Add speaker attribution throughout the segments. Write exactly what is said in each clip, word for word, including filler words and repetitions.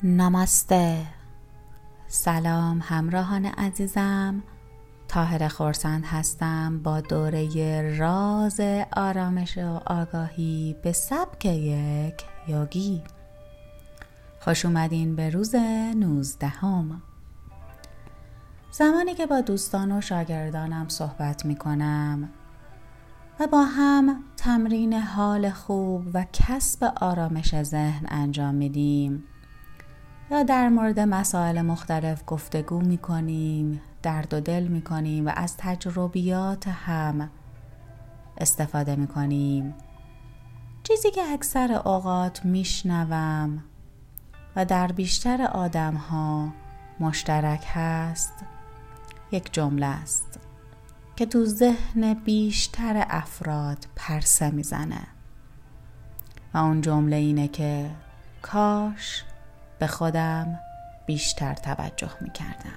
Speaker 1: نماسته. سلام همراهان عزیزم، طاهره خورسند هستم با دوره راز آرامش و آگاهی به سبک یک یوگی. خوش اومدین به روز نوزدهم. زمانی که با دوستان و شاگردانم صحبت می کنم و با هم تمرین حال خوب و کسب آرامش ذهن انجام میدیم یا در مورد مسائل مختلف گفتگو می کنیم، درد و دل می کنیم و از تجربیات هم استفاده می کنیم، چیزی که اکثر اوقات می شنوم و در بیشتر آدم ها مشترک هست یک جمله است که تو ذهن بیشتر افراد پرسه می زنه و اون جمله اینه که کاش به خودم بیشتر توجه می کردم.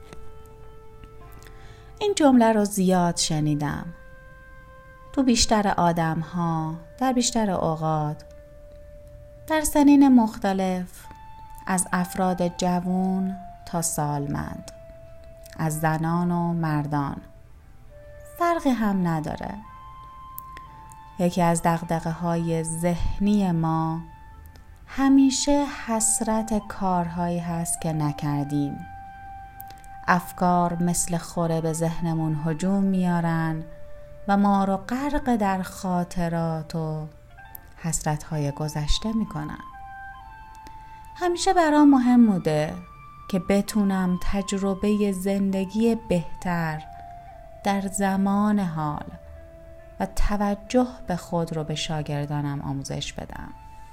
Speaker 1: این جمله رو زیاد شنیدم تو بیشتر آدم ها در بیشتر اوقات در سنین مختلف، از افراد جوان تا سالمند، از زنان و مردان، فرقی هم نداره. یکی از دغدغه های ذهنی ما همیشه حسرت کارهایی هست که نکردیم. افکار مثل خوره به ذهنمون هجوم میارن و ما رو غرق در خاطرات و حسرت‌های گذشته میکنن. همیشه برام مهم بوده که بتونم تجربه زندگی بهتر در زمان حال و توجه به خود رو به شاگردانم آموزش بدم.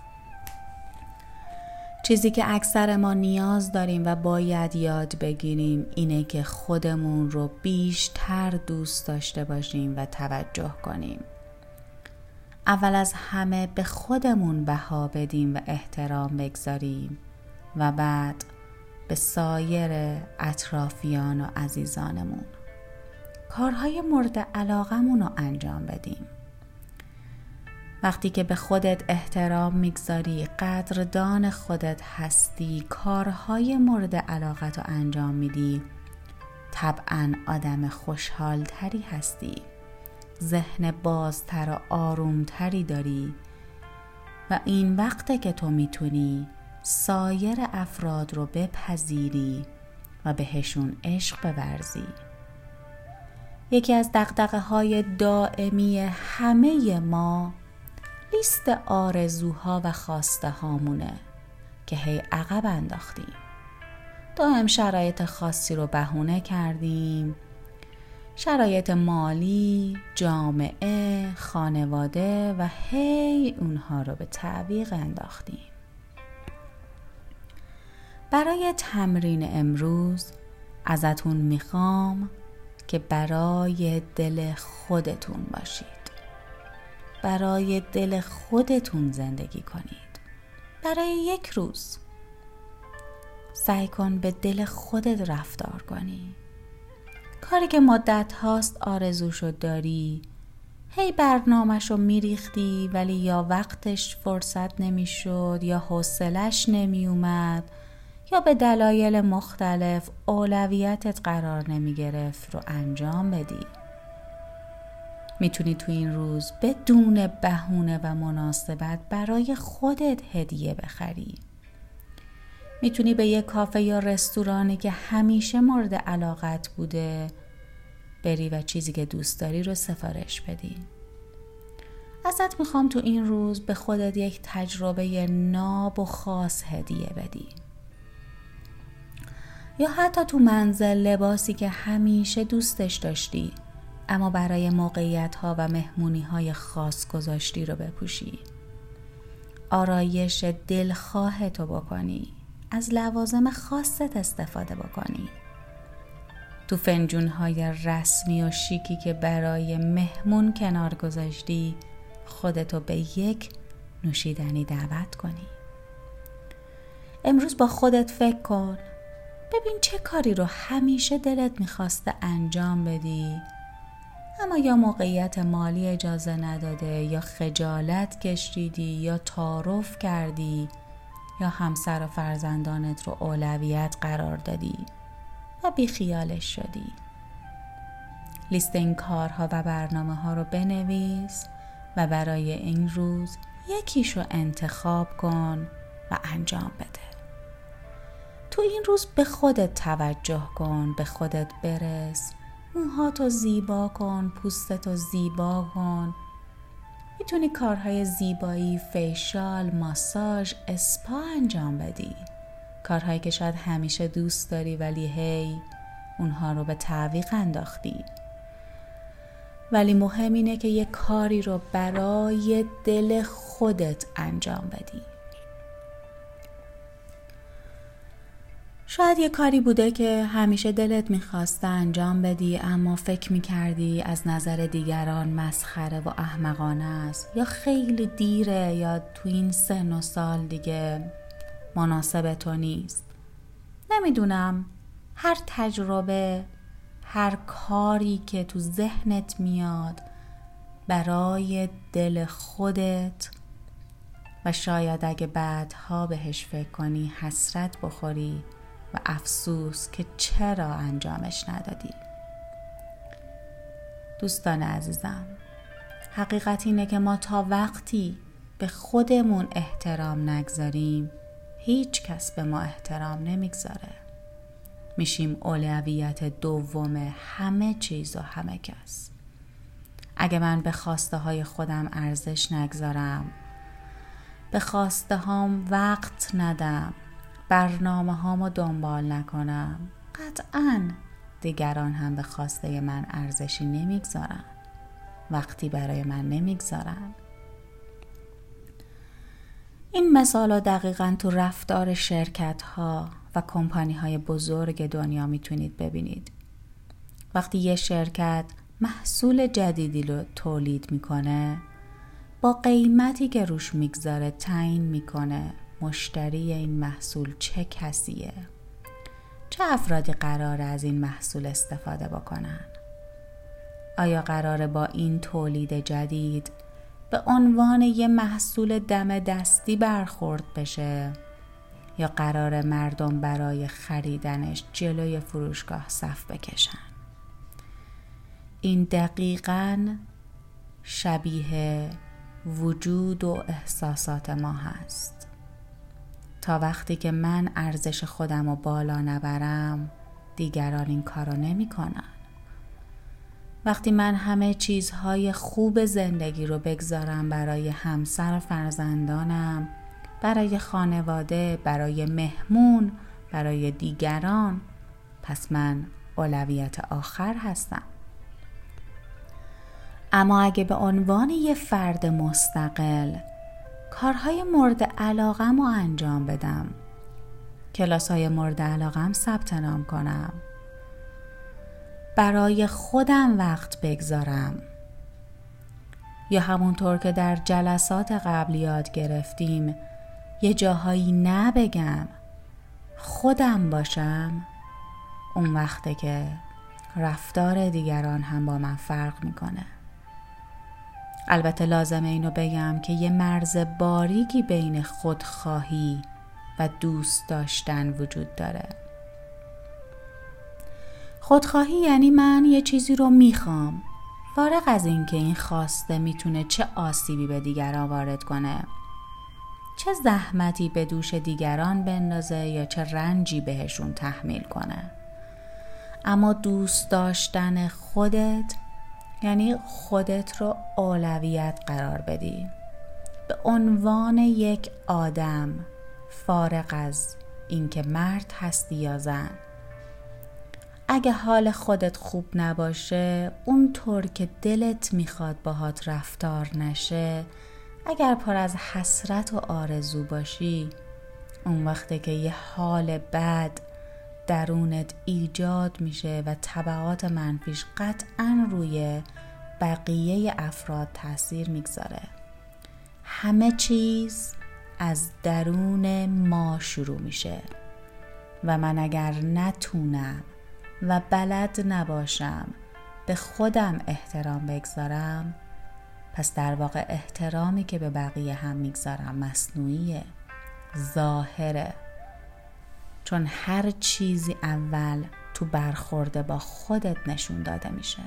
Speaker 1: چیزی که اکثر ما نیاز داریم و باید یاد بگیریم اینه که خودمون رو بیشتر دوست داشته باشیم و توجه کنیم. اول از همه به خودمون بها بدیم و احترام بگذاریم و بعد به سایر اطرافیان و عزیزانمون کارهای مورد علاقمون رو انجام بدیم. وقتی که به خودت احترام میگذاری، قدردان خودت هستی، کارهای مورد علاقت رو انجام میدی، طبعاً آدم خوشحال تری هستی، ذهن بازتر و آرومتری داری و این وقته که تو میتونی سایر افراد رو بپذیری و بهشون عشق بورزی. یکی از دغدغه‌های دائمی همه ما لیست آرزوها و خواسته هامونه که هی عقب انداختیم. دائم شرایط خاصی رو بهونه کردیم، شرایط مالی، جامعه، خانواده و هی اونها رو به تعویق انداختیم. برای تمرین امروز ازتون میخوام که برای دل خودتون باشید. برای دل خودتون زندگی کنید. برای یک روز سعی کن به دل خودت رفتار کنی. کاری که مدت هاست آرزوشو داری، هی برنامه‌شو میریختی ولی یا وقتش فرصت نمیشد یا حوصله‌اش نمی اومد یا به دلایل مختلف اولویتت قرار نمی گرفت رو انجام بدی. میتونی تو این روز بدون بهونه و مناسبت برای خودت هدیه بخری. میتونی به یک کافه یا رستورانی که همیشه مورد علاقت بوده بری و چیزی که دوست داری رو سفارش بدی. ازت میخوام تو این روز به خودت یک تجربه ناب و خاص هدیه بدی. یا حتی تو منزل لباسی که همیشه دوستش داشتی اما برای موقعیت‌ها و مهمونی‌های خاص گذاشتی رو بپوشی. آرایش دلخواهتو بکنی. از لوازم خاصت استفاده بکنی. تو فنجون‌های رسمی و شیکی که برای مهمون کنار گذاشتی خودتو به یک نوشیدنی دعوت کنی. امروز با خودت فکر کن. ببین چه کاری رو همیشه دلت می‌خواسته انجام بدی اما یا موقعیت مالی اجازه نداده یا خجالت کشیدی یا تعارف کردی یا همسر و فرزندانت رو اولویت قرار دادی و بیخیالش شدی. لیست این کارها و برنامه ها رو بنویس و برای این روز یکیشو انتخاب کن و انجام بده. تو این روز به خودت توجه کن، به خودت برس، موهاتو زیبا کن، پوستتو زیبا کن. میتونی کارهای زیبایی، فیشال، ماساژ، اسپا انجام بدی. کارهایی که شاید همیشه دوست داری ولی هی اونها رو به تعویق انداختی. ولی مهم اینه که یه کاری رو برای دل خودت انجام بدی. شاید یه کاری بوده که همیشه دلت میخواسته انجام بدی اما فکر میکردی از نظر دیگران مسخره و احمقانه است، یا خیلی دیره، یا تو این سن و سال دیگه مناسب تو نیست. نمیدونم، هر تجربه، هر کاری که تو ذهنت میاد برای دل خودت و شاید اگه بعدها بهش فکر کنی حسرت بخوری و افسوس که چرا انجامش ندادی. دوستان عزیزم، حقیقت اینه که ما تا وقتی به خودمون احترام نگذاریم هیچ کس به ما احترام نمیگذاره. میشیم اولویت دوم همه چیز و همه کس. اگه من به خواسته های خودم ارزش نگذارم، به خواسته هام وقت ندم، برنامه هامو دنبال نکنم، قطعاً دیگران هم به خواسته من ارزشی نمیگذارن، وقتی برای من نمیگذارن. این مثالا دقیقاً تو رفتار شرکت ها و کمپانی های بزرگ دنیا میتونید ببینید. وقتی یه شرکت محصول جدیدی رو تولید میکنه، با قیمتی که روش میگذاره تعیین میکنه مشتری این محصول چه کسیه، چه افرادی قراره از این محصول استفاده بکنن. آیا قراره با این تولید جدید به عنوان یه محصول دم دستی برخورد بشه، یا قراره مردم برای خریدنش جلوی فروشگاه صف بکشن؟ این دقیقاً شبیه وجود و احساسات ما هست. تا وقتی که من ارزش خودم رو بالا نبرم، دیگران این کارو نمی کنن. وقتی من همه چیزهای خوب زندگی رو بگذارم برای همسر و فرزندانم، برای خانواده، برای مهمون، برای دیگران، پس من اولویت آخر هستم. اما اگه به عنوان یه فرد مستقل کارهای مورد علاقم رو انجام بدم، کلاس‌های مورد علاقم ثبت نام کنم، برای خودم وقت بگذارم، یا همونطور که در جلسات قبل یاد گرفتیم یه جاهایی نبگم، خودم باشم، اون وقته که رفتار دیگران هم با من فرق میکنه. البته لازمه اینو بگم که یه مرز باریکی بین خودخواهی و دوست داشتن وجود داره. خودخواهی یعنی من یه چیزی رو میخوام، فارغ از این که این خواسته میتونه چه آسیبی به دیگران وارد کنه، چه زحمتی به دوش دیگران بندازه یا چه رنجی بهشون تحمیل کنه. اما دوست داشتن خودت یعنی خودت رو اولویت قرار بدی، به عنوان یک آدم، فارغ از اینکه مرد هستی یا زن. اگه حال خودت خوب نباشه، اونطور که دلت میخواد باهات رفتار نشه، اگر پر از حسرت و آرزو باشی، اون وقته که یه حال بد درونت ایجاد میشه و تبعات منفیش قطعاً روی بقیه افراد تاثیر میگذاره. همه چیز از درون ما شروع میشه و من اگر نتونم و بلد نباشم به خودم احترام بگذارم، پس در واقع احترامی که به بقیه هم میگذارم مصنوعیه ظاهره، چون هر چیزی اول تو برخورده با خودت نشون داده میشه.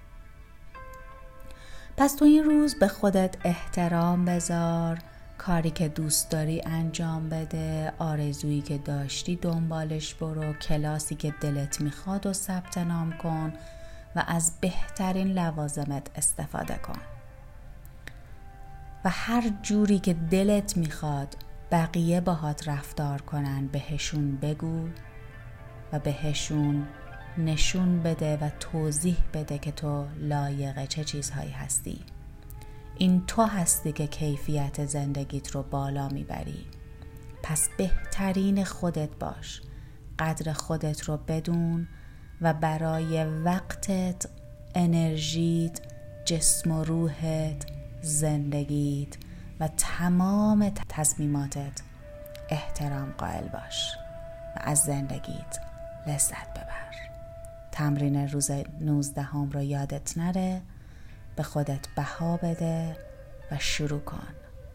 Speaker 1: پس تو این روز به خودت احترام بذار، کاری که دوست داری انجام بده، آرزویی که داشتی دنبالش برو، کلاسی که دلت میخواد و ثبت نام کن و از بهترین لوازمت استفاده کن. و هر جوری که دلت میخواد بقیه باهات رفتار کنن بهشون بگو و بهشون نشون بده و توضیح بده که تو لایق چه چیزهایی هستی. این تو هستی که کیفیت زندگیت رو بالا میبری. پس بهترین خودت باش، قدر خودت رو بدون و برای وقتت، انرژیت، جسم و روحت، زندگیت و تمام تصمیماتت احترام قائل باش و از زندگیت لذت ببر. تمرین روز نوزدهم رو یادت نره، به خودت بها بده و شروع کن.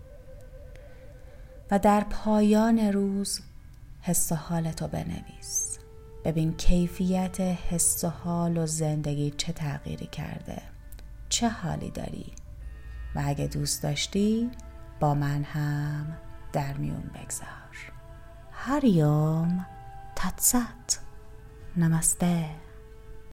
Speaker 1: و در پایان روز حس و حالتو بنویس. ببین کیفیت حس و حال و زندگی چه تغییری کرده، چه حالی داری و اگه دوست داشتی با من هم در میون بگذار. هریوم تاتسات. نمسته.